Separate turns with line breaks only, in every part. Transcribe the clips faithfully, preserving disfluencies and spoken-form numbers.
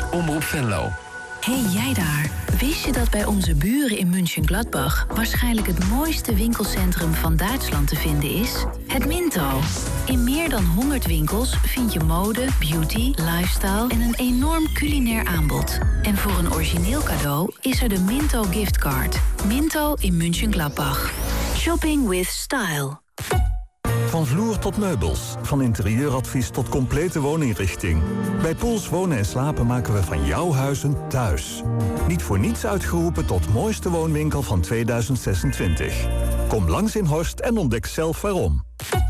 Omroep Venlo.
Hey jij daar, wist je dat bij onze buren in München-Gladbach waarschijnlijk het mooiste winkelcentrum van Duitsland te vinden is? Het Minto. In meer dan honderd winkels vind je mode, beauty, lifestyle en een enorm culinair aanbod. En voor een origineel cadeau is er de Minto giftcard. Minto in München-Gladbach. Shopping with style.
Van vloer tot meubels, van interieuradvies tot complete wooninrichting. Bij Poels Wonen en Slapen maken we van jouw huis een thuis. Niet voor niets uitgeroepen tot mooiste woonwinkel van tweeduizend zesentwintig. Kom langs in Horst en ontdek zelf waarom.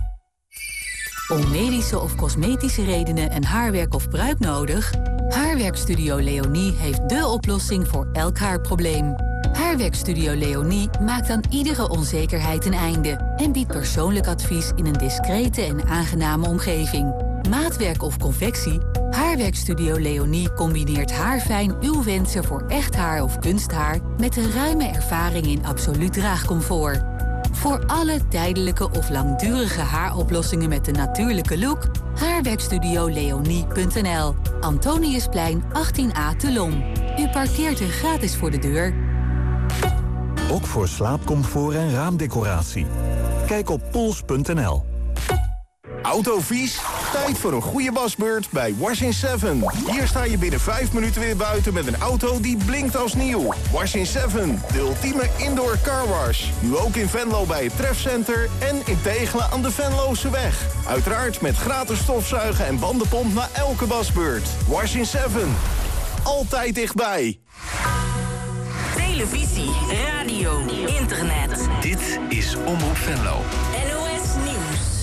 Om medische of cosmetische redenen een haarwerk of pruik nodig? Haarwerkstudio Leonie heeft dé oplossing voor elk haarprobleem. Haarwerkstudio Leonie maakt aan iedere onzekerheid een einde en biedt persoonlijk advies in een discrete en aangename omgeving. Maatwerk of convectie? Haarwerkstudio Leonie combineert haarfijn uw wensen voor echt haar of kunsthaar met een ruime ervaring in absoluut draagcomfort. Voor alle tijdelijke of langdurige haaroplossingen met een natuurlijke look, haarwerkstudio leonie punt n l. Antoniusplein achttien A te Lom. U parkeert er gratis voor de deur.
Ook voor slaapcomfort en raamdecoratie. Kijk op poels punt n l.
Autovies? Tijd voor een goede wasbeurt bij Wash in seven. Hier sta je binnen vijf minuten weer buiten met een auto die blinkt als nieuw. Wash in seven, de ultieme indoor car wash. Nu ook in Venlo bij het Trefcenter en in Tegelen aan de Venlose weg. Uiteraard met gratis stofzuigen en bandenpomp na elke wasbeurt. Wash in seven. Altijd dichtbij.
Televisie, radio, internet.
Dit is Omroep Venlo.
N O S Nieuws.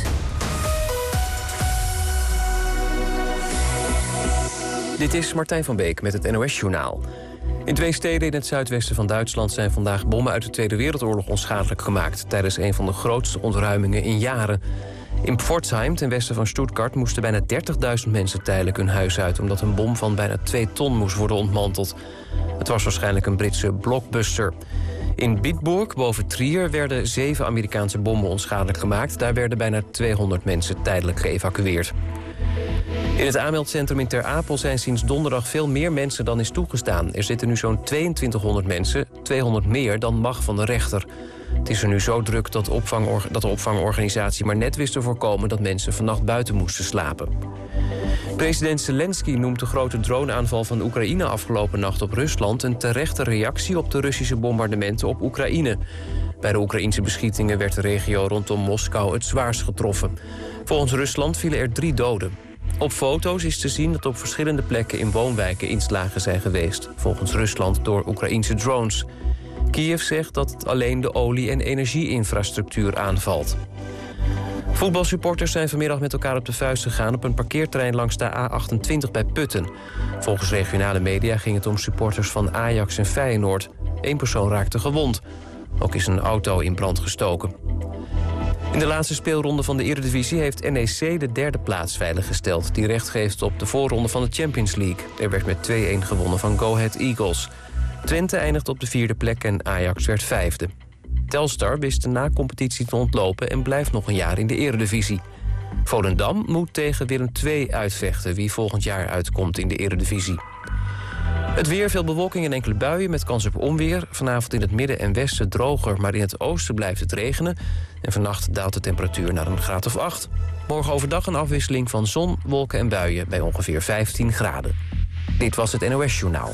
Dit is Martijn van Beek met het N O S-journaal. In twee steden in het zuidwesten van Duitsland zijn vandaag bommen uit de Tweede Wereldoorlog onschadelijk gemaakt tijdens een van de grootste ontruimingen in jaren. In Pforzheim, ten westen van Stuttgart, moesten bijna dertigduizend mensen tijdelijk hun huis uit omdat een bom van bijna twee ton moest worden ontmanteld. Het was waarschijnlijk een Britse blockbuster. In Bitburg, boven Trier, werden zeven Amerikaanse bommen onschadelijk gemaakt. Daar werden bijna tweehonderd mensen tijdelijk geëvacueerd. In het aanmeldcentrum in Ter Apel zijn sinds donderdag veel meer mensen dan is toegestaan. Er zitten nu zo'n tweeëntwintighonderd mensen, tweehonderd meer dan mag van de rechter. Het is er nu zo druk dat, opvangor- dat de opvangorganisatie maar net wist te voorkomen dat mensen vannacht buiten moesten slapen. President Zelensky noemt de grote droneaanval van Oekraïne afgelopen nacht op Rusland een terechte reactie op de Russische bombardementen op Oekraïne. Bij de Oekraïnse beschietingen werd de regio rondom Moskou het zwaarst getroffen. Volgens Rusland vielen er drie doden. Op foto's is te zien dat op verschillende plekken in woonwijken inslagen zijn geweest, volgens Rusland door Oekraïnse drones. Kiev zegt dat het alleen de olie- en energieinfrastructuur aanvalt. Voetbalsupporters zijn vanmiddag met elkaar op de vuist gegaan op een parkeerterrein langs de A achtentwintig bij Putten. Volgens regionale media ging het om supporters van Ajax en Feyenoord. Eén persoon raakte gewond. Ook is een auto in brand gestoken. In de laatste speelronde van de Eredivisie heeft N E C de derde plaats veiliggesteld, die recht geeft op de voorronde van de Champions League. Er werd met twee-een gewonnen van Go Ahead Eagles. Twente eindigt op de vierde plek en Ajax werd vijfde. Telstar wist de na-competitie te ontlopen en blijft nog een jaar in de Eredivisie. Volendam moet tegen Willem twee uitvechten, wie volgend jaar uitkomt in de Eredivisie. Het weer, veel bewolking en enkele buien met kans op onweer. Vanavond in het midden en westen droger, maar in het oosten blijft het regenen. En vannacht daalt de temperatuur naar een graad of acht. Morgen overdag een afwisseling van zon, wolken en buien bij ongeveer vijftien graden. Dit was het N O S-journaal.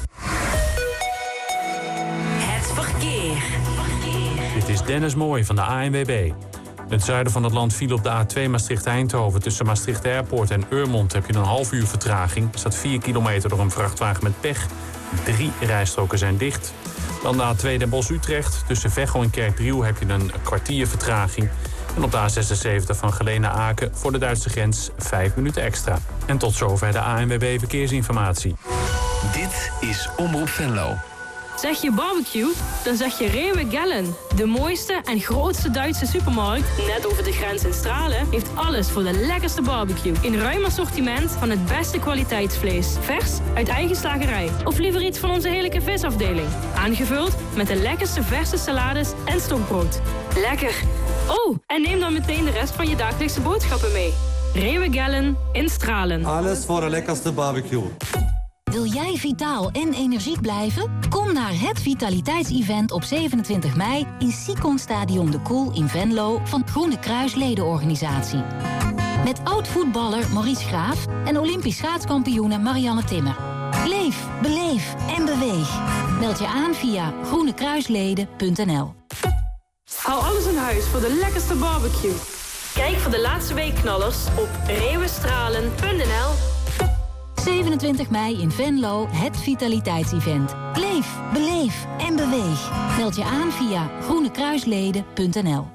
Het verkeer.
Dit is Dennis Mooij van de A N W B. In het zuiden van het land viel op de A twee Maastricht-Eindhoven. Tussen Maastricht Airport en Urmond heb je een half uur vertraging. Er staat vier kilometer door een vrachtwagen met pech. Drie rijstroken zijn dicht. Dan de A twee Den Bosch-Utrecht. Tussen Veghel en Kerkdriel heb je een kwartier vertraging. En op de A zesenzeventig van Geleen naar Aken voor de Duitse grens vijf minuten extra. En tot zover de A N W B Verkeersinformatie.
Dit is Omroep Venlo.
Zeg je barbecue? Dan zeg je Rewe Gellen. De mooiste en grootste Duitse supermarkt, net over de grens in Stralen, heeft alles voor de lekkerste barbecue. In ruim assortiment van het beste kwaliteitsvlees. Vers uit eigen slagerij. Of liever iets van onze heerlijke visafdeling. Aangevuld met de lekkerste verse salades en stokbrood. Lekker! Oh, en neem dan meteen de rest van je dagelijkse boodschappen mee. Rewe Gellen in Stralen.
Alles voor de lekkerste barbecue. Wil jij vitaal en energiek blijven? Kom naar het vitaliteitsevent op zevenentwintig mei in Sicon Stadion de Koel in Venlo van Groene Kruis ledenorganisatie. Met oud-voetballer Maurice Graaf en Olympisch schaatskampioene Marianne Timmer. Leef, beleef en beweeg. Meld je aan via groene kruisleden punt n l.
Haal alles in huis voor de lekkerste barbecue. Kijk voor de laatste weekknallers op reeuwenstralen punt n l.
zevenentwintig mei in Venlo, het vitaliteitsevent. Leef, beleef en beweeg. Meld je aan via groene kruisleden punt n l.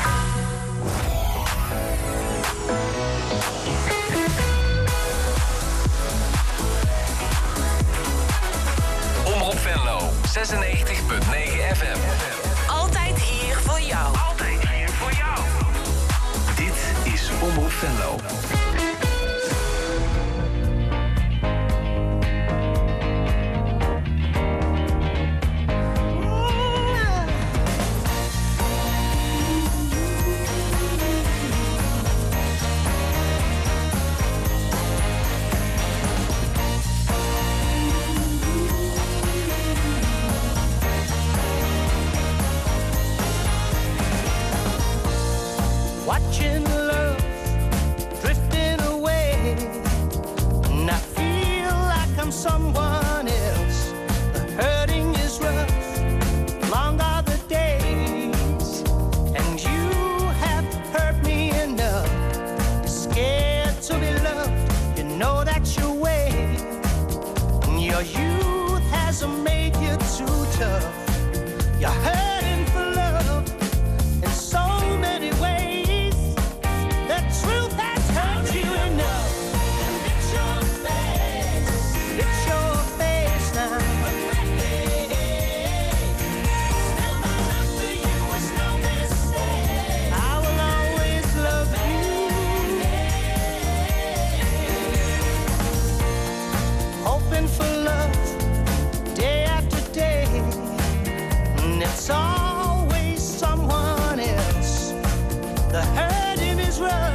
Omroep Venlo, zesennegentig punt negen F M.
Altijd hier voor jou.
Altijd hier voor jou. Dit is Omroep Venlo.
Watching love drifting away, and I feel like I'm someone else. The hurting is rough, long are the days, and you have hurt me enough. You're scared to be loved, you know that's your way. Your youth hasn't made you too tough. You're hurting for love in so many ways. Truth has hurt you enough. It's your face, it's your face now. Still my love for you is no mistake. I will always love you. Hoping for love day after day, and it's always someone else. The hurting is rough.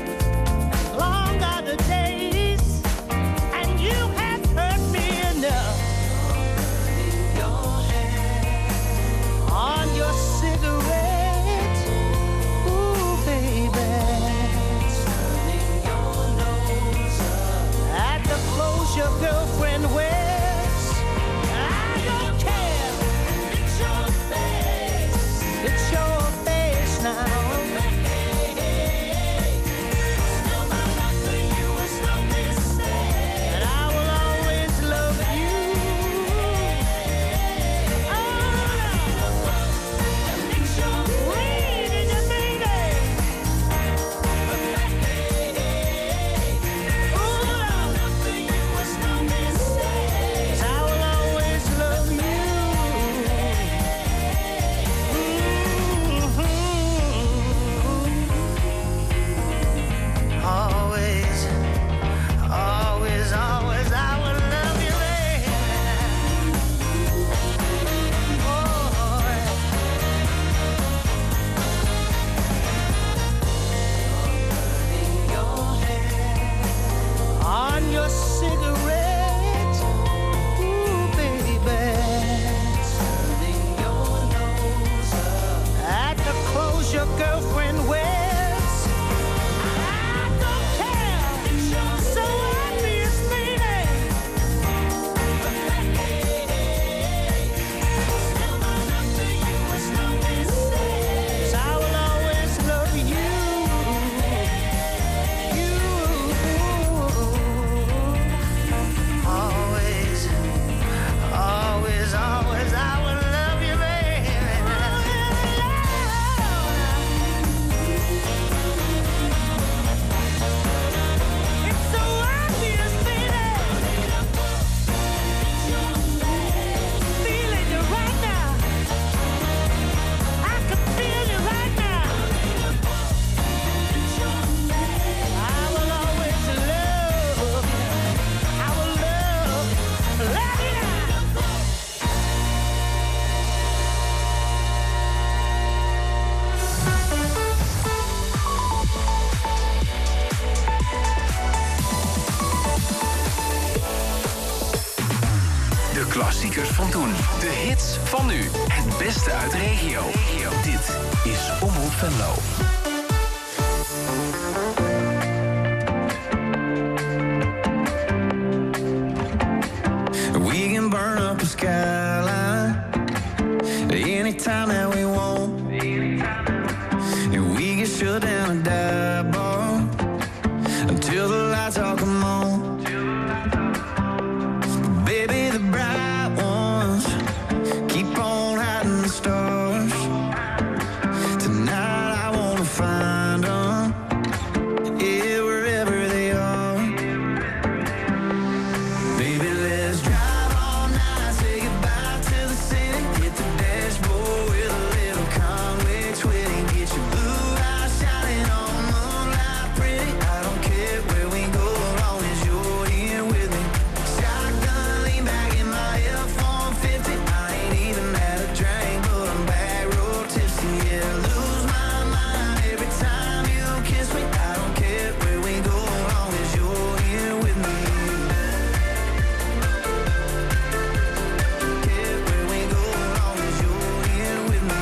Your girlfriend wears, I don't care. It's your face.
klassiekers van toen. De hits van nu. Het beste uit de regio. Dit is Omroep Venlo.
We can burn up a skyline anytime that we want. And we can shut down a dive bar until the lights all come on. Baby, the bright ones keep on hiding the stars. Tonight I wanna find them, yeah, wherever they are. Baby, let's drive all night, say goodbye to the city. Hit the dashboard with a little Conway twitty. Get your blue eyes shining on moonlight pretty. I don't care where we go, as long as you're here with me. Shotgun lean back in my F one fifty. I ain't even had a drink, but I'm back road tipsy. Yeah, lose my mind every time you kiss me. I don't care where we go, as long as you're here with me. Care where we go, as long as you're here with me.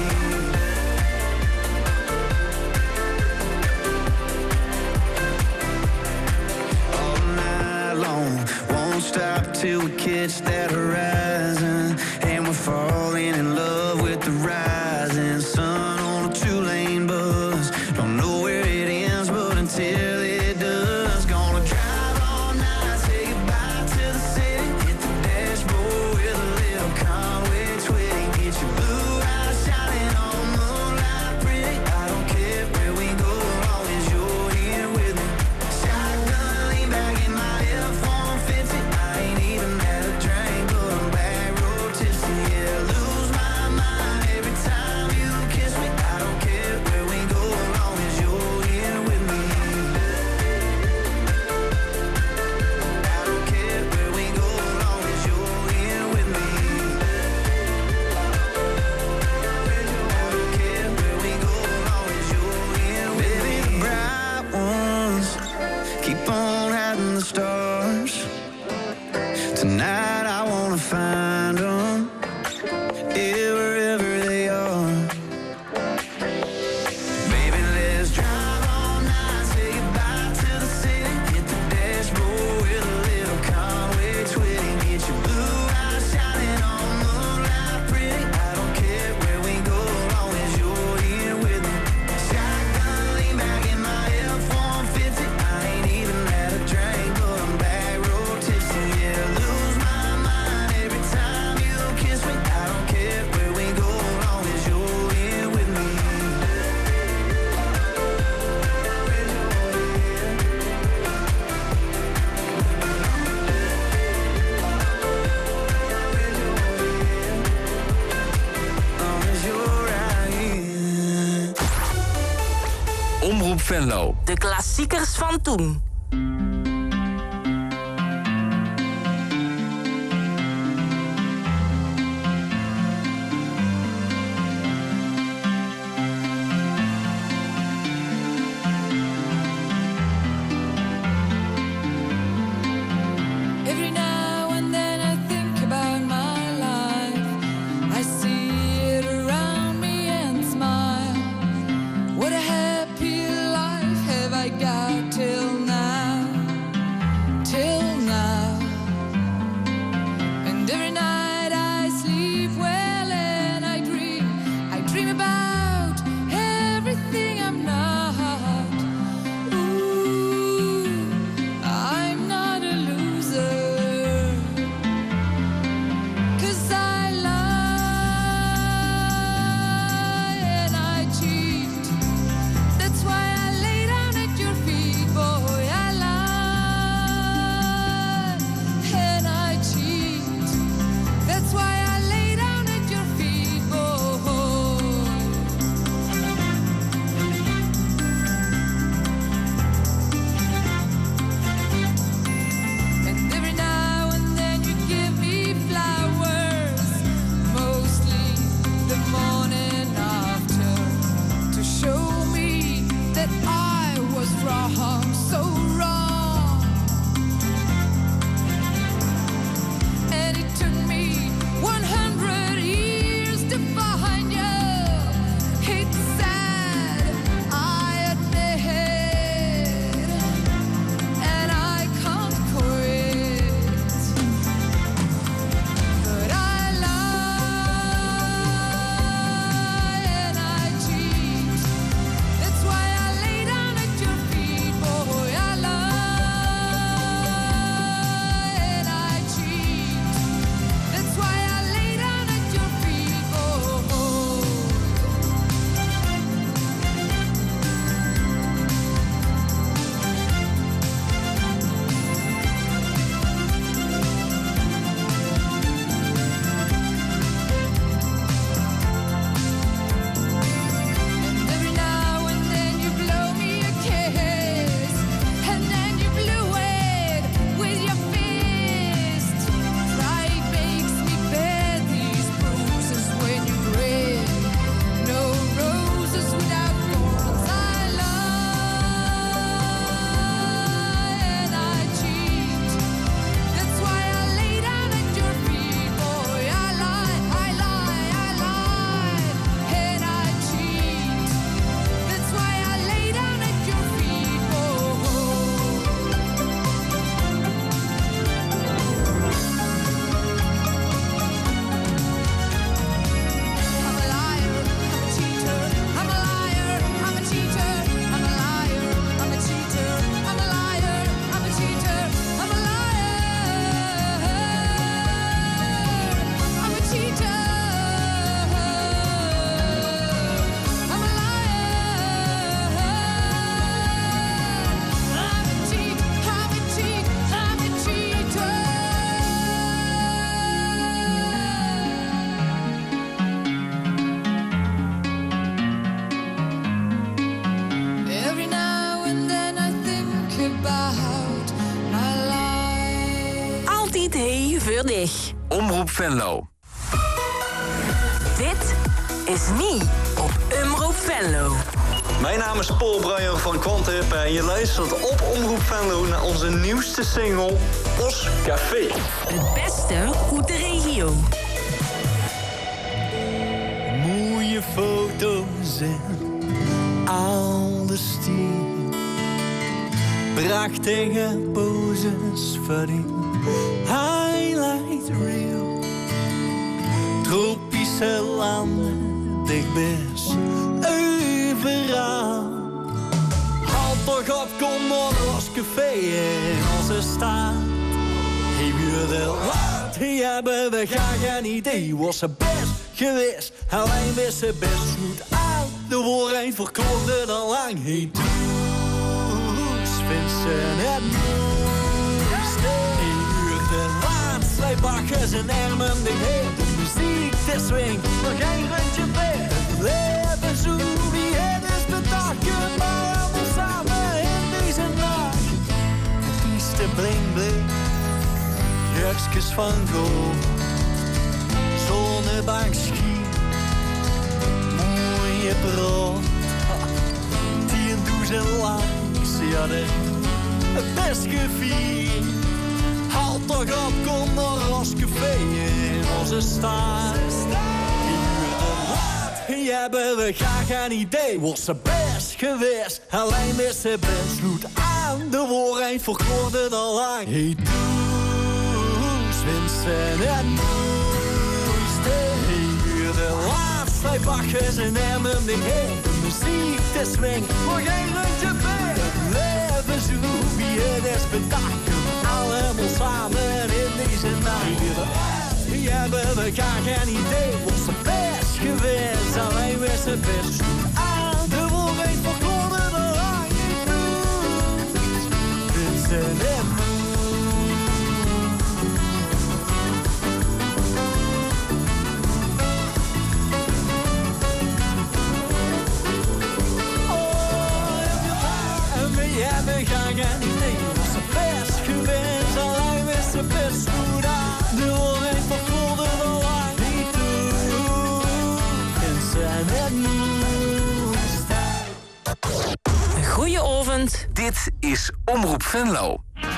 All night long, won't stop till we catch that horizon. And we're falling in love with the rising sun on a two-lane bus. Don't know where it ends, but until it does, gonna drive all night, say goodbye to the city. Hit the dashboard with a little Conway twitty. Get your blue eyes shining on moonlight pretty. I don't care where we go, as long as you're here with me. Shotgun lean back in my F one fifty. I ain't even had a drink, but I'm back road tipsy. Yeah, lose my mind every time you kiss me. I don't care where we go, as long as you're here with me. I don't care where we go, as long as you're here with me. I don't care where we go, as long as you're here with me. Baby, the bright ones keep on hiding the stars. Tonight I wanna find them, yeah, wherever they are. Baby, let's drive all night, say goodbye to the city. Hit the dashboard with a little Conway twitty. Get your blue eyes shining on moonlight pretty. I don't care where we go, as long as you're here with me. Shotgun lean back in my F one fifty. I ain't even had a drink, but I'm back road tipsy. Yeah, lose my mind every time you kiss me. I don't care where we go, as long as you're here with me. Long as you're right here.
Omroep Venlo.
De klassiekers van toen.
Every now and then I think about my life. I see it around me and smile. What a happy life have I got till now.
voor dich.
Omroep Venlo.
Dit is niet op Omroep Venlo.
Mijn naam is Paul Bruijer van Quantip en je luistert op Omroep Venlo naar onze nieuwste single, Os Café.
Het beste uit de regio.
Mooie foto's en oude stier. Prachtige poses voor die highlight reel. Tropische landen, dichtbij overal. Haal toch op, kom naar ons café in onze stad. Hey, we laat, hier hebben we graag een idee. Was ze best geweest, alleen wist ze best goed aan. De waarheid verkoorde dan lang. Hey, Toes, Vincent en Moes. Hey, uur de laatste, wij bakken zijn armen de heer. De muziek, de swing, nog geen rondje meer. Het leven zo, wie het is bedacht. Maar allemaal samen in deze nacht. Het piste bling bling, jurkjes van gold. Zonnebank schiet, mooie brood. Tien duizend langs, ja de best gevierd. Haal toch op, kom naar ons café in onze stad. Hier hebben we graag een idee. Was ze best geweest, alleen wist ze best goed aan. De waarheid verkoorde al lang. Hey, Toes, Vincent en Moes. Hey, uur de laatste, wij bakken zijn armen de heer. De muziek, de swing, nog geen rondje meer. Het leven zo, wie het is bedacht. Allemaal samen in deze nacht. Hier hebben we graag een idee. Was ze best geweest, alleen wist ze best goed aan. De waarheid verkoorde al lang. Vincent en Moes. We hebben graag een idee. Was ze best geweest, alleen wist ze best goed aan. De waarheid verkoelde al lang niet toe. Vincent en Moes.
Een goeie avond.
Dit is Omroep Venlo.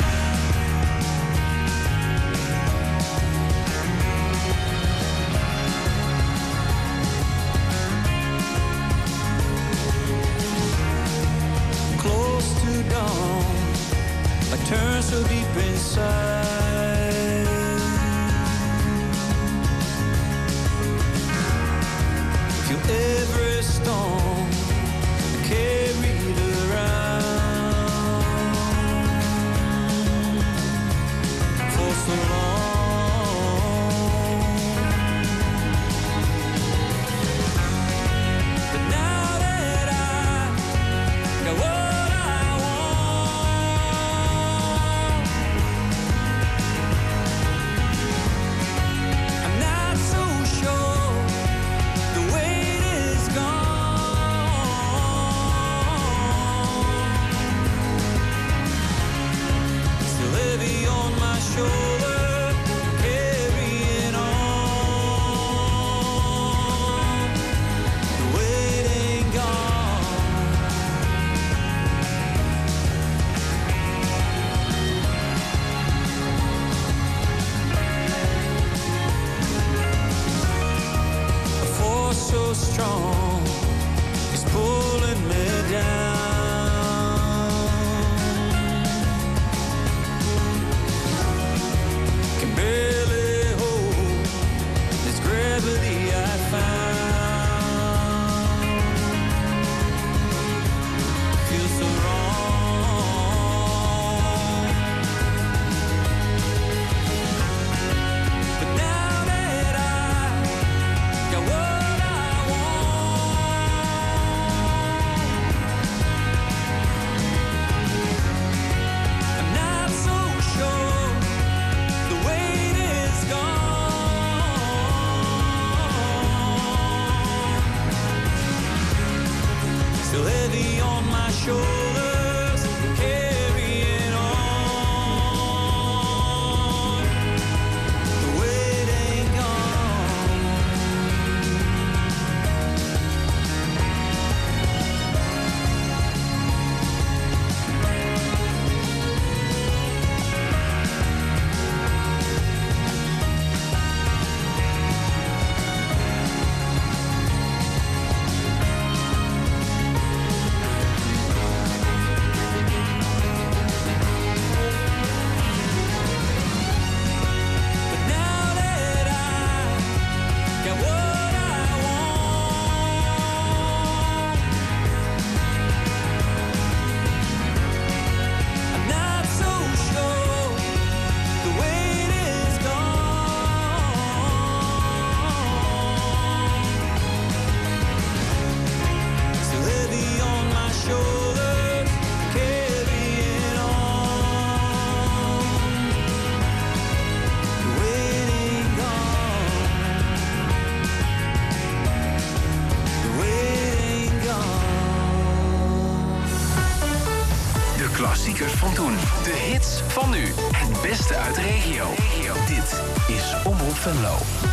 Close to dawn, I turn so deep inside. Feel every storm carried around for so long. But now that I got what I want, I'm not so sure the weight is gone. Still heavy on my shoulder, carrying on. The weight ain't gone. A force so strong is pulling me down. Can barely hold this gravity I found. Feels so wrong. But now that I got what I want, I'm not so sure the weight is gone. Still heavy on my shoulders, carrying on.
hits van nu. Het beste uit de regio. Dit is Omroep Venlo.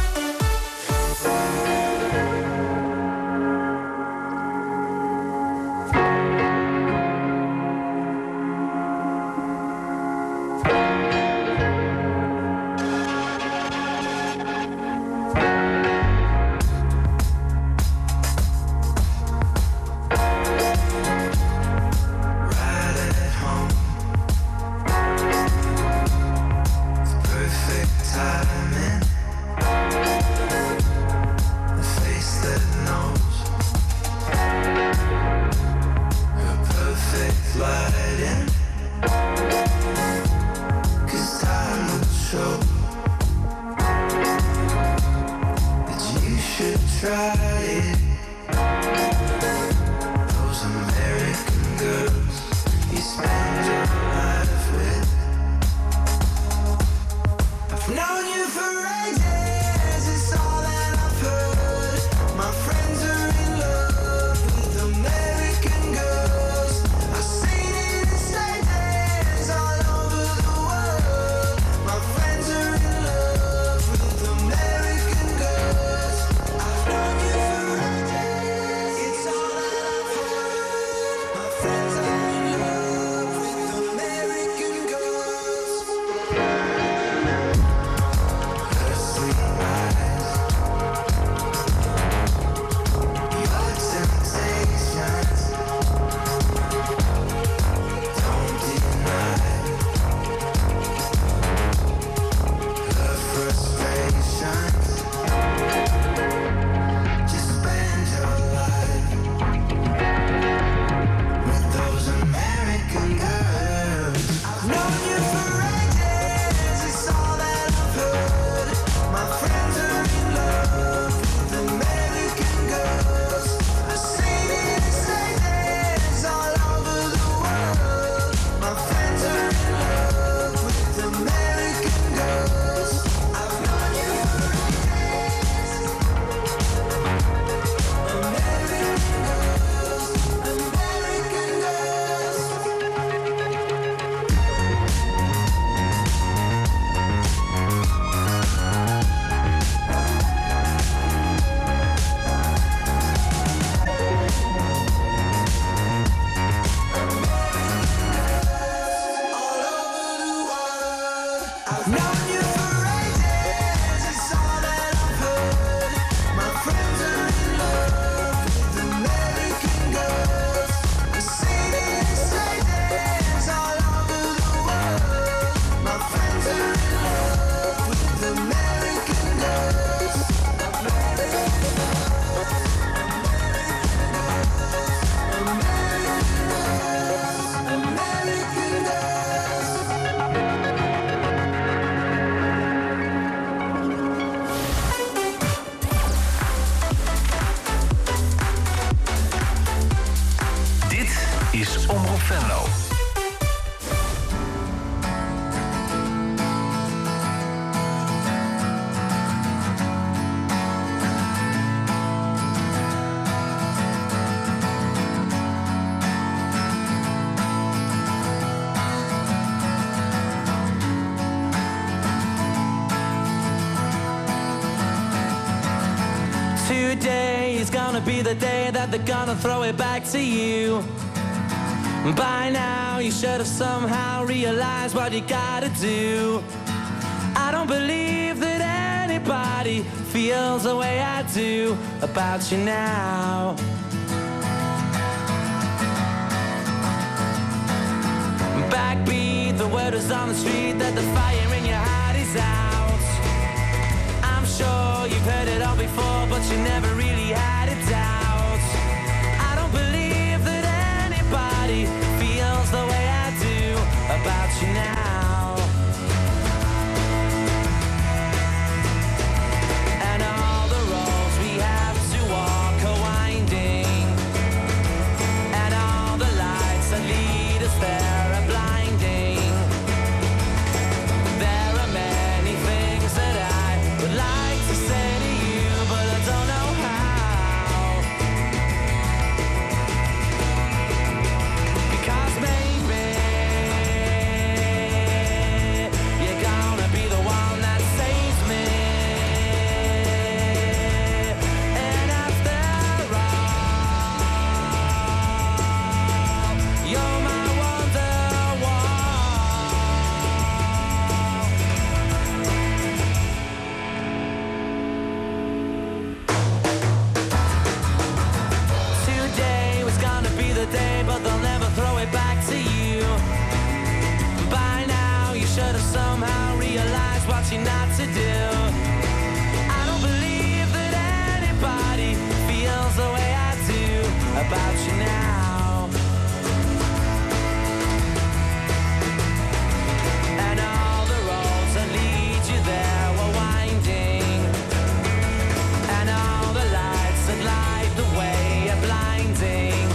Today is gonna be the day that they're gonna throw it back to you. By now you should have somehow realized what you gotta do. I don't believe that anybody feels the way I do about you now. Backbeat, the word is on the street that the fire in your heart is out. I'm sure you've heard it all before, but you never really had it out. I don't believe that anybody feels the way I do about you now. And all the roads we have to walk are winding, and all the lights that lead us there are blinding. There are many things that I would like to say to you, but I don't know how. to do. I don't believe that anybody feels the way I do about you now. And all the roads that lead you there were winding, and all the lights that light the way are blinding.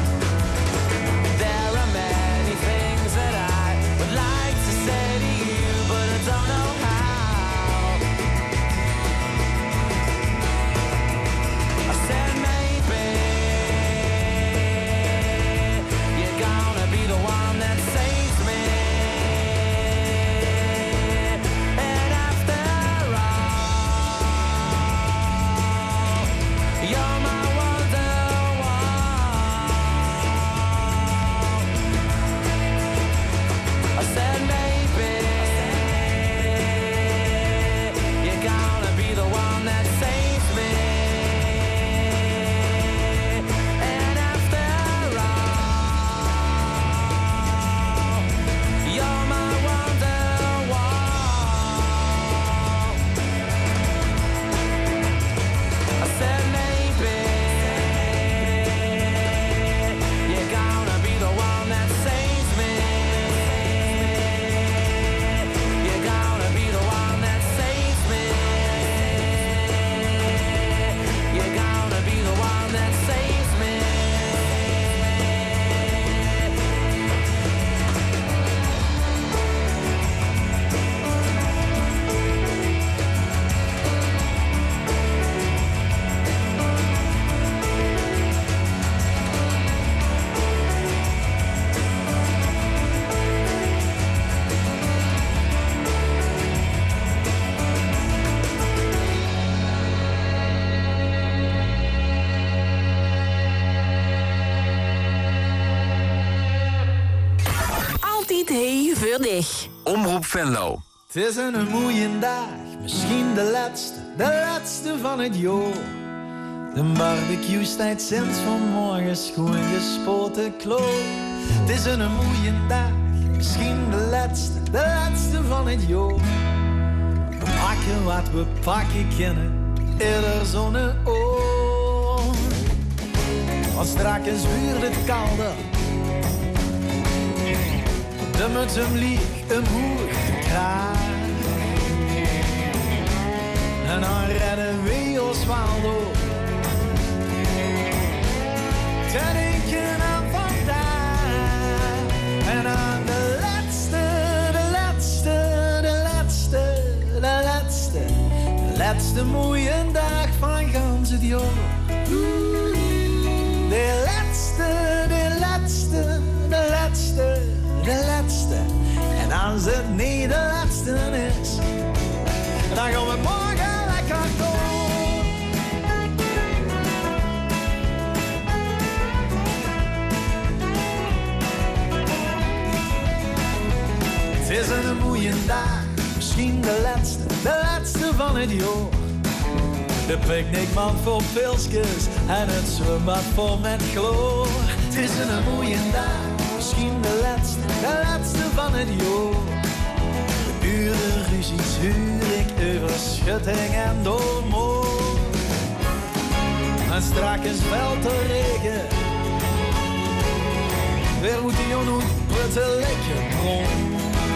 There are many things that I would like to say to you, but I don't know how. I said maybe you're gonna be the one that saves me. And after all, you're my wonderwall. I said maybe you're gonna be the one that saves me. And after all, you're my wonderwall. I said maybe you're gonna be the one that saves me. You're gonna be the one that saves me. You're gonna be the one that saves me.
Altijd hey voor dich.
Omroep Venlo.
Het is een mooie dag, misschien de laatste, de laatste van het jaar. De barbecue staat sinds vanmorgen schoon gespoten kloot. Het is een mooie dag, misschien de laatste, de laatste van het jaar. We pakken wat we pakken kunnen, eerder zonne-oor. Want straks vuurt het kouder. De muts hem lieg, hem hoog de kraag. En dan redden we ons wel door. Te denken aan vandaag. En aan de laatste, de laatste, de laatste, de laatste. De laatste mooie dag van gans het jaar. De laatste, de laatste, de laatste. De laatste. En als het niet de laatste is, dan gaan we morgen lekker door. Het is een mooie dag, misschien de laatste, de laatste van het jaar. De picknickmand vol pilsjes en het zwembad vol met chloor. Het is een mooie dag, misschien de laatste, de laatste van het jaar. De buren ruzies huur ik over schutting en doormoor. En strakjes valt de regen, weer moet die onhoed pruttelijke bron.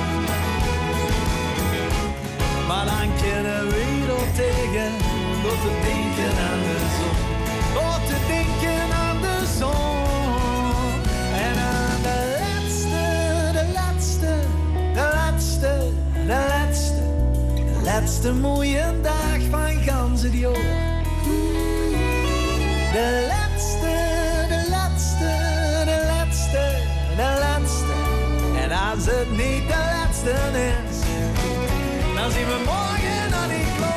Maar dan kunnen we er tegen, door te denken aan de zon. Door te denken aan de zon. En aan de laatste, de laatste, de laatste, de laatste. De laatste mooie dag van gans het jaar. De laatste, de laatste, de laatste, de laatste. En als het niet de laatste is, dan zien we morgen aan die klok.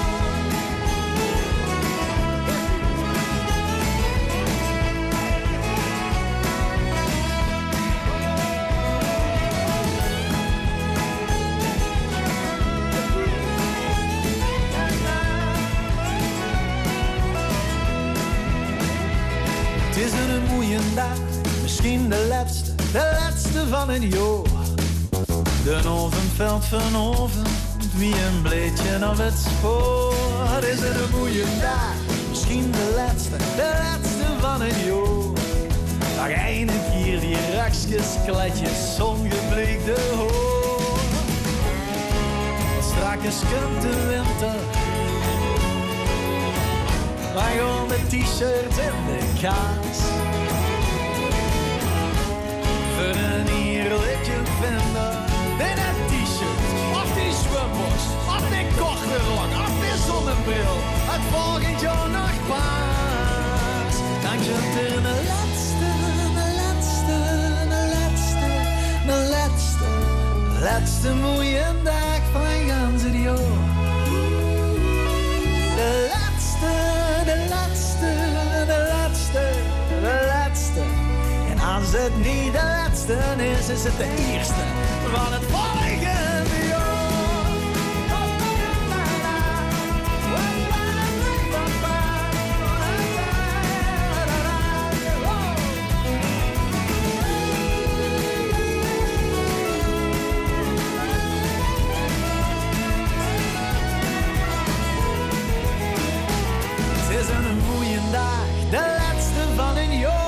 Het is een mooie dag, misschien de laatste, de laatste van het jaar. De oven valt vanavond wie een bleedje op het spoor. Is het een mooie dag, misschien de laatste, de laatste van het jaar. Nog eindelijk hier die rakjes, kletjes, zongebleekte hoor. Straks komt de winter, maar gewoon de t-shirt en de kaas. Voor een heerlijke vinden, in een t-shirt, of die zwembos, of die korte rok, of die zonnebril. Het volgend jaar nog pas. Dan komt er de laatste, de laatste, de laatste, de laatste, de laatste mooie dag van gans het jaar. De laatste, de laatste, de laatste, de laatste. En als het niet de laatste is, is het de eerste van het volgende jaar. Het is een mooie dag, de laatste van een jaar.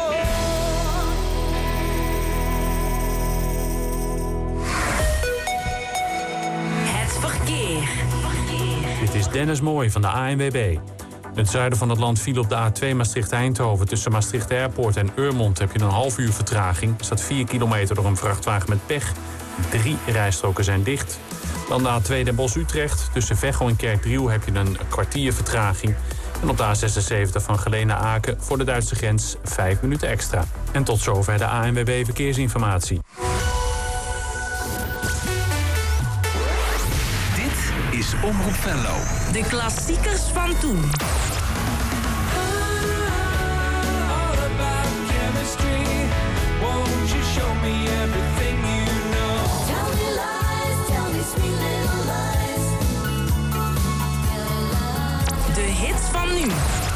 Dit is Dennis Mooij van de A N W B. In het zuiden van het land viel op de A twee Maastricht-Eindhoven. Tussen Maastricht Airport en Urmond heb je een half uur vertraging. Er staat vier kilometer door een vrachtwagen met pech. Drie rijstroken zijn dicht. Dan de A twee Den Bosch-Utrecht. Tussen Veghel en Kerkdriel heb je een kwartier vertraging. En op de A zesenzeventig van Geleen naar Aken voor de Duitse grens vijf minuten extra. En tot zover de A N W B Verkeersinformatie.
Is Omroep Venlo.
De klassiekers van toen. De hits van nu.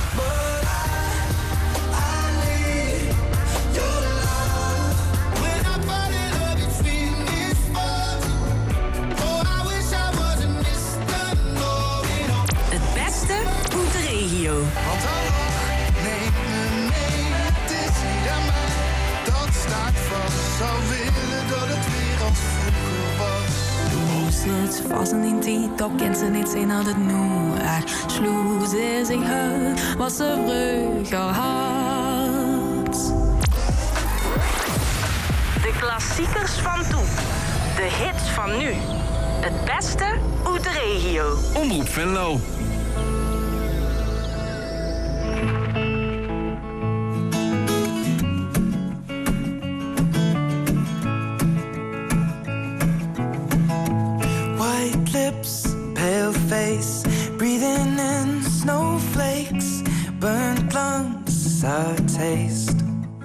Want Allah, neem me mee, het is hier aan mij. Dat staat vast, zou willen dat het weer als vroeger was.
Du sitzt frossen in die Dock, kennst du nicht sehen, dat het nu er sloeg ze zich uit, wat ze vroeger had.
De klassiekers van toen. De hits van nu. Het beste uit de regio.
Omroep Venlo.
Breathing in snowflakes, burnt lungs, sour taste.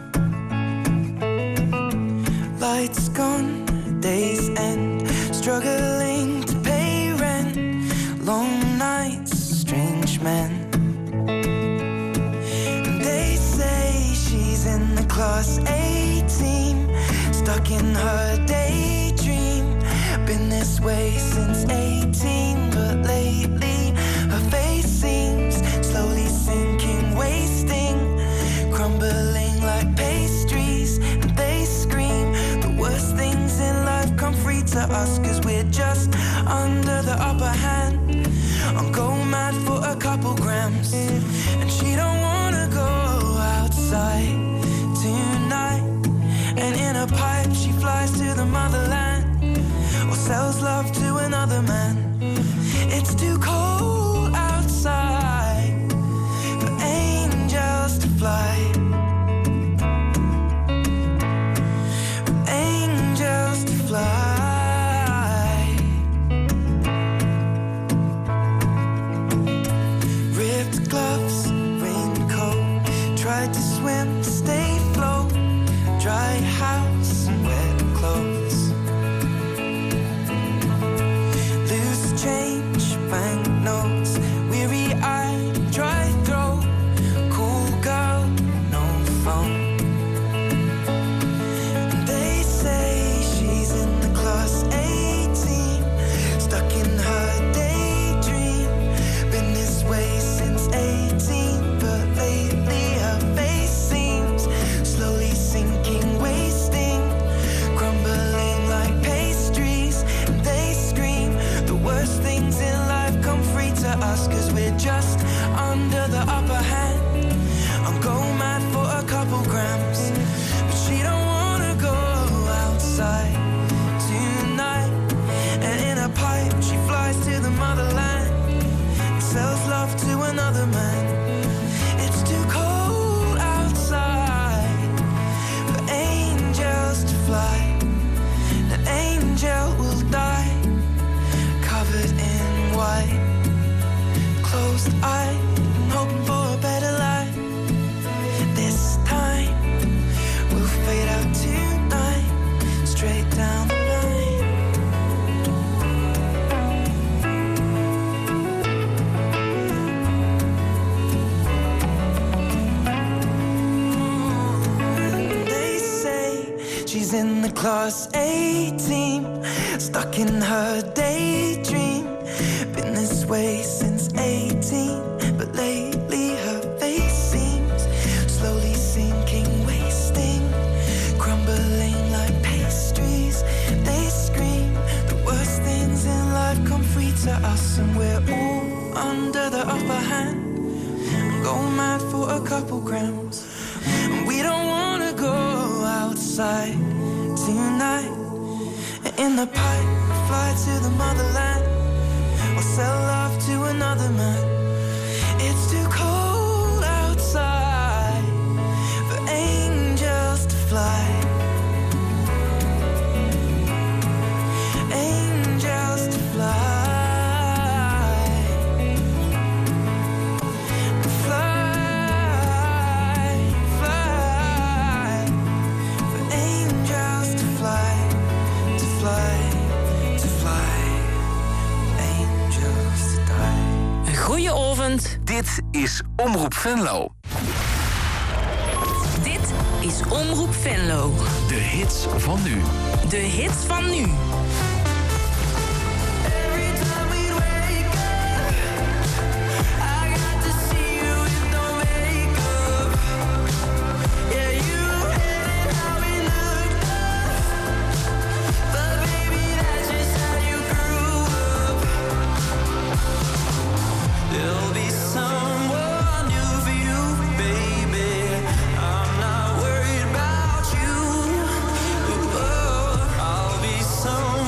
Lights gone, days end, struggling to pay rent. Long nights, strange men. They say she's in the class A team, stuck in her daydream. Been this way since eighteen, but lately her face seems slowly sinking, wasting, crumbling like pastries. And they scream the worst things in life come free to us, cause we're just under the upper hand. I'm go mad for a couple grams, and she don't wanna go outside tonight. And in a pipe she flies to the motherland, or sells love to another man. It's too cold outside for angels to fly, for angels to fly. Ripped gloves, raincoat, tried to swim, stay afloat. Dry house, wet clothes. Change, banknotes, weary-eyed, dry throat. Cool girl, no phone. They say she's in the class A team, stuck in her
us, cause we're just under the upper hand. I'll go mad for a couple grams, but she don't wanna go outside tonight. And in a pipe she flies to the motherland and sells love to another man. It's too cold outside for angels to fly. The angel will die covered in white, closed eye, hoping for a better life. This time we'll fade out tonight, straight down the line. And they say she's in the class A team, stuck in her daydream. Been this way since eighteen, but lately her face seems slowly sinking, wasting, crumbling like pastries. They scream the worst things in life come free to us, and we're all under the upper hand. Go mad for a couple grams, and we don't wanna go outside tonight. In the pipe, fly to the motherland, or sell love to another man. It's too cold outside for angels to fly. Angels to fly. Fly, fly. For angels to fly, to fly, to fly. Angels to die.
Goedenavond. Dit is Omroep Venlo.
Dit is Omroep Venlo.
De hits van nu.
De hits van nu.
Someone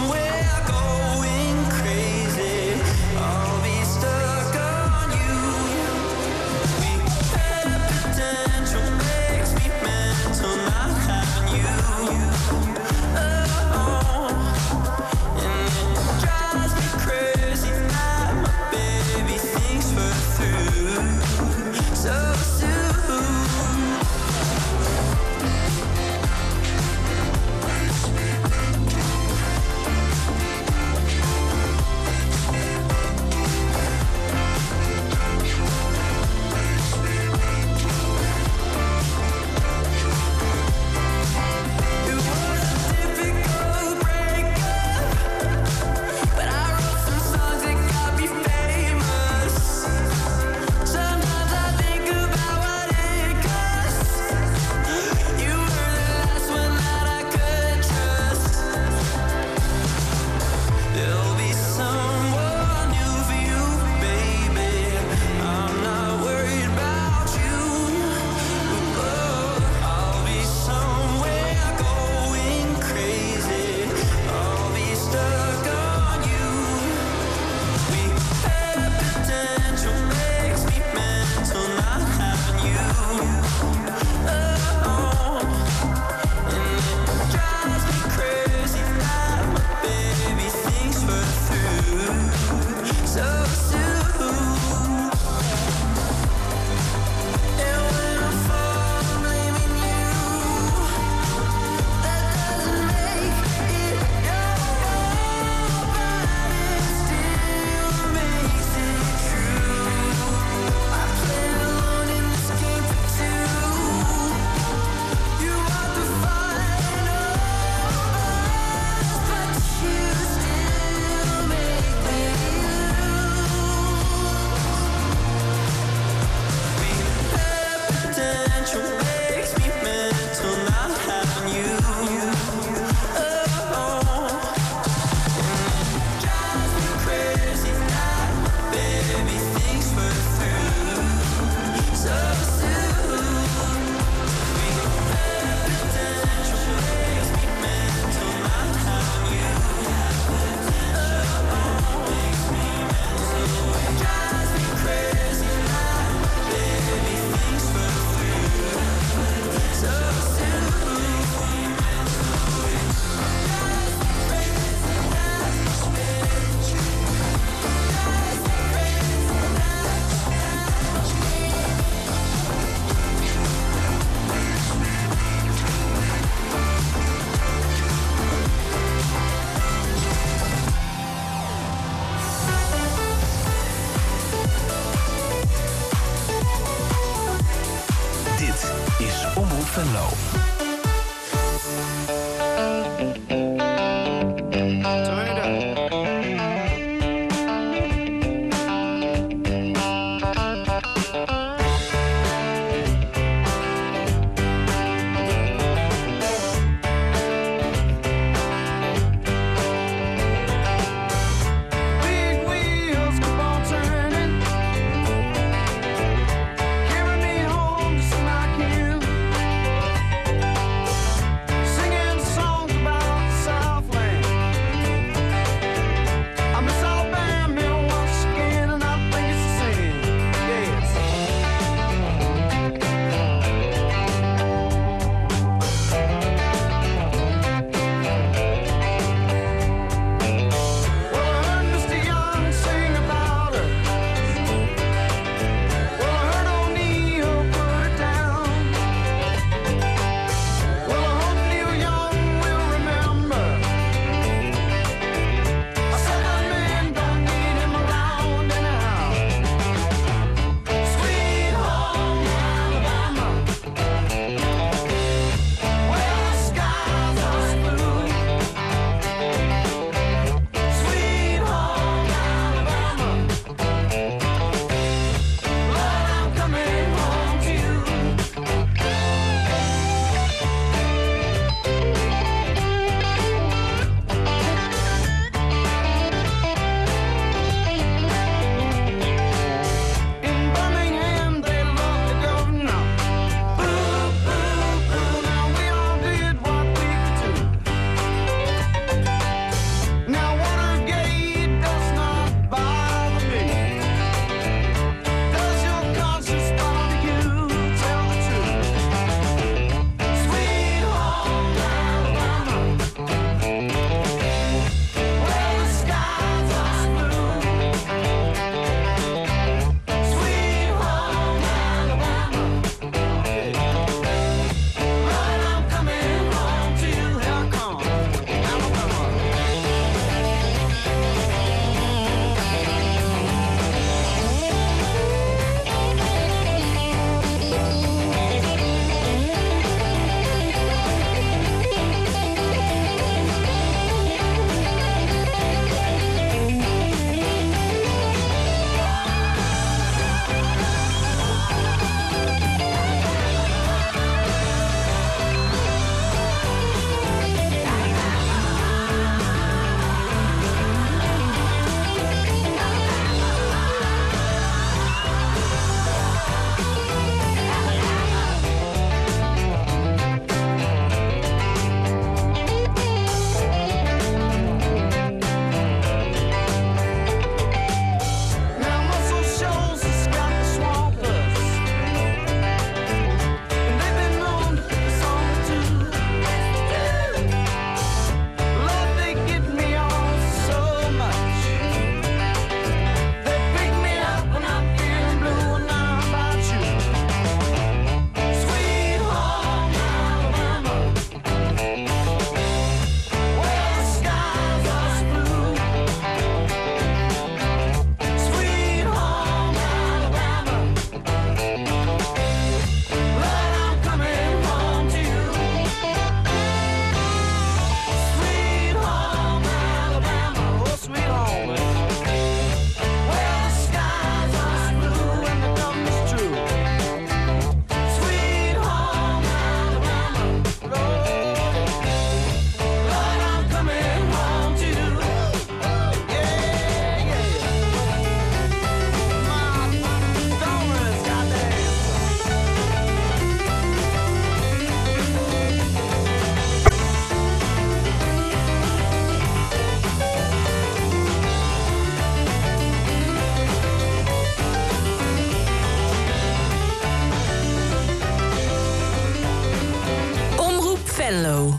Venlo.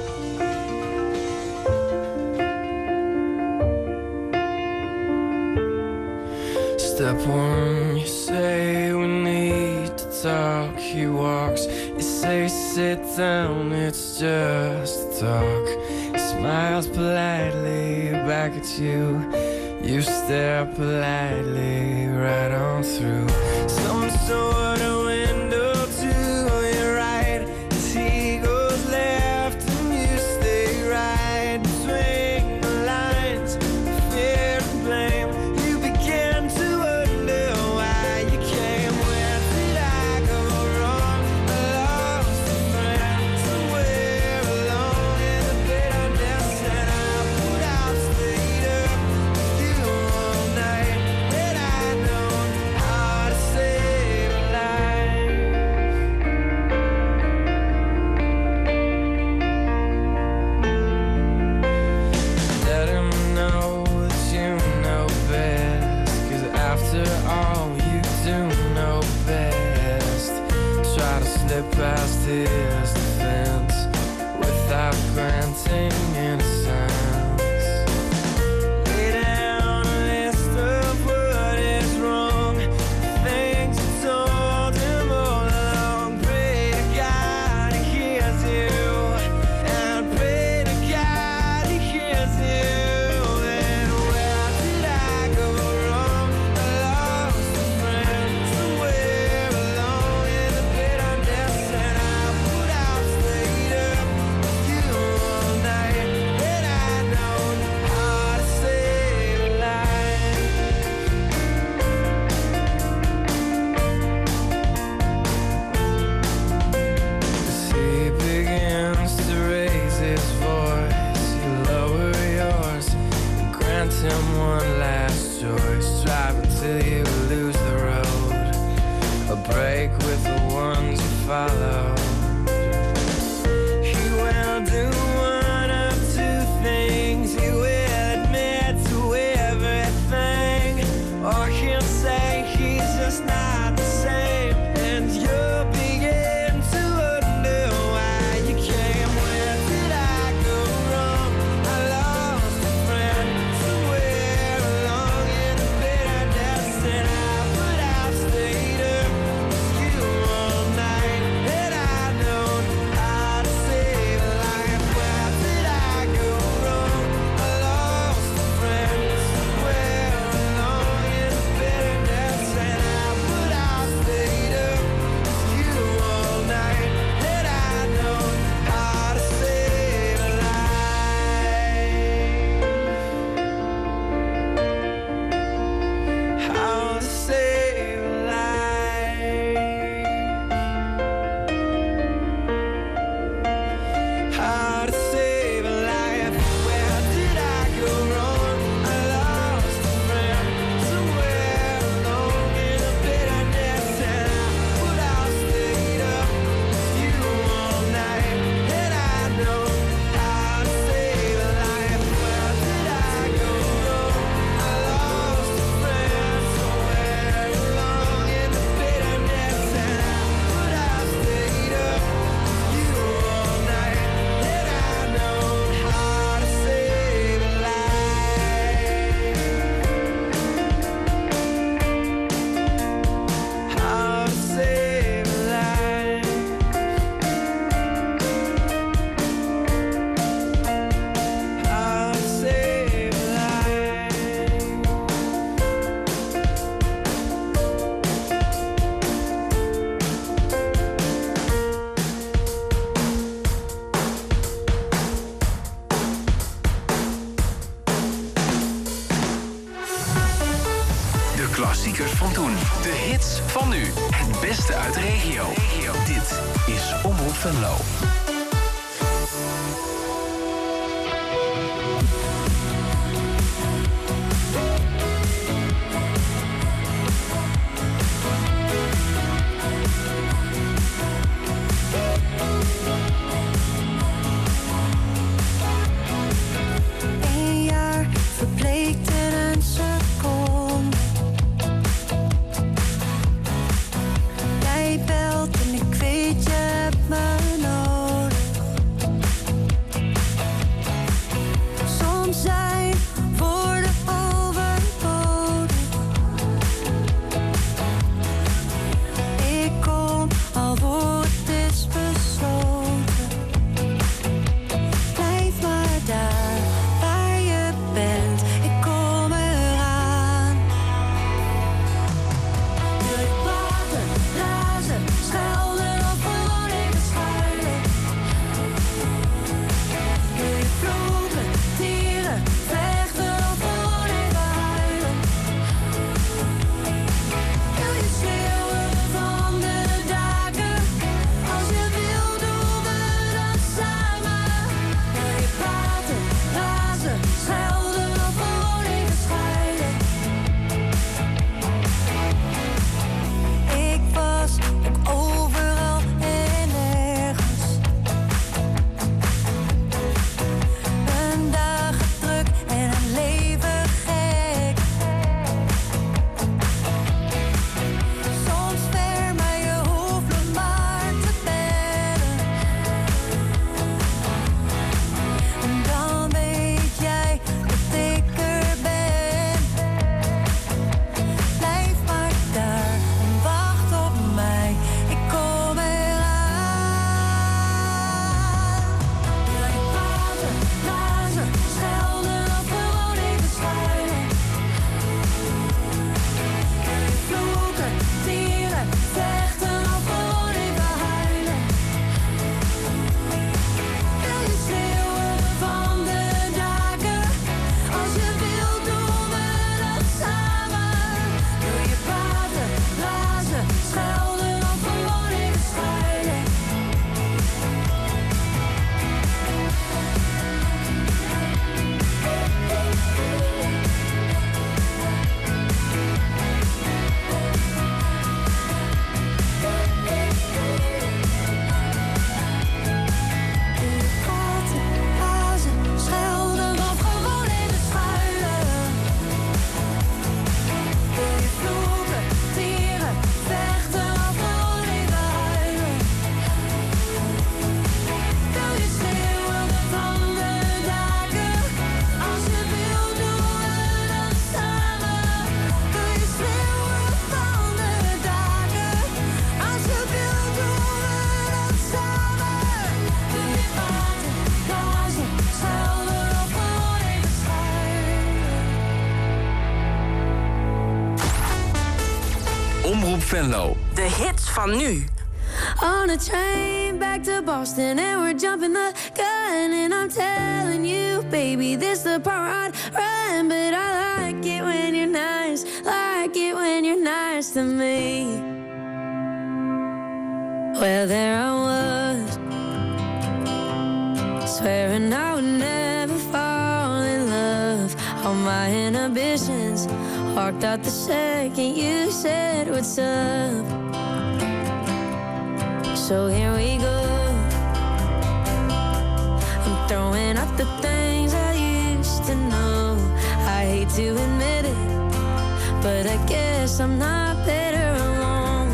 Step one, you say we need to talk. He walks, you say sit down, it's just talk. He smiles politely back at you. You stare politely right on through some sort of window to your right. As he goes left and you stay right between the lines of fear and blame. You begin to wonder why you came. Where did I go wrong? I lost a friend somewhere alone in the bitterness, and I put out stayed up with you all night. Had I known how to save a life. Let him know that you know best, 'cause after all you do know best. Try to slip past his defense without granting innocence. Lay down a list of what is wrong, things you told him all along. Pray to God he hears you, and pray to God he hears you. And where did I go wrong? I lost a friend somewhere alone in the bitterness, and I put out stayed up with you all night. Had I known how to save a life. As he begins to raise his voice, you lower yours and grant him one last choice. Drive until you lose the road, a break with the ones you follow. He will do one of two things. He will admit to everything, or he'll say he's just not the same, and you'll begin to wonder why you came. Where did I go wrong? I lost a friend somewhere along in the bitterness, and I put out stayed up with you all night. Had I known how to save a life. Where did I go wrong? I lost a friend somewhere along in the bitterness, and I put out stayed up with you all night. Had I known how to save a life. How to save a life. How to save a life. Where did I go wrong? I lost a friend somewhere alone in the bitterness, and I put out stayed up with you all night. Had I known how to save a life. Where did I go wrong? I lost a friend somewhere along in the bitterness, and I put out stayed up with you all night. Had I known how to save a life. How to save a life. How to save a life.
De klassiekers van toen. De hits van nu. Het beste uit de regio. Dit is Omroep Venlo.
Een jaar verbleekt in een seconde. Jij belt en ik weet je hebt me nodig.
Omroep Venlo.
De hits van nu.
On a train back to Boston and we're jumping the gun and I'm telling you, baby, this the part where I'd run, but I like it when you're nice, like it when you're nice to me. Well, there I was, swearing I would never fall in love. All my inhibitions walked out the second you said what's up. So here we go. I'm throwing out the things I used to know. I hate to admit it, but I guess I'm not better alone.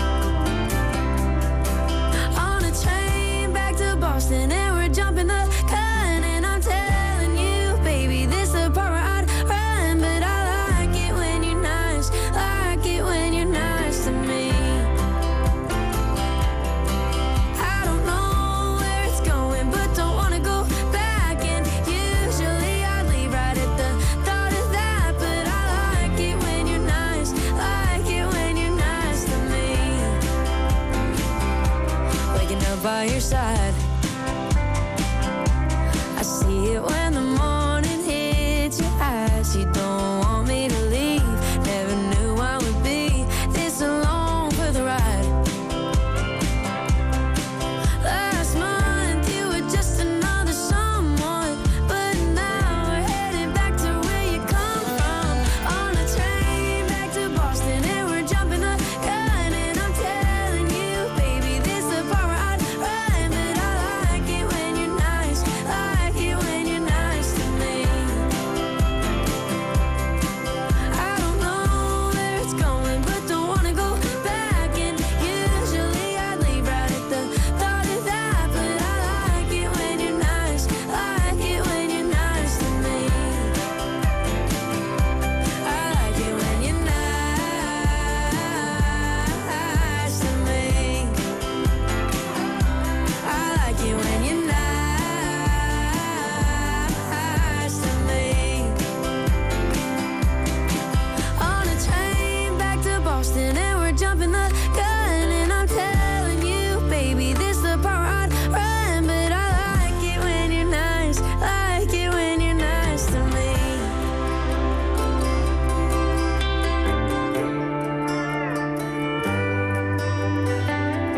On a train back to Boston and we're jumping the gun and I'm telling you, baby, this the part where I'd run, but I like it when you're nice, like it when you're nice to me. By your side, I see it when the morning hits your eyes. You don't want me to leave. Never knew I would be this alone for the ride. Last month you were just another someone, but now we're heading back to where you come from. On a train back to Boston and we're jumping the gun and I'm telling you, baby, this the part where I Boston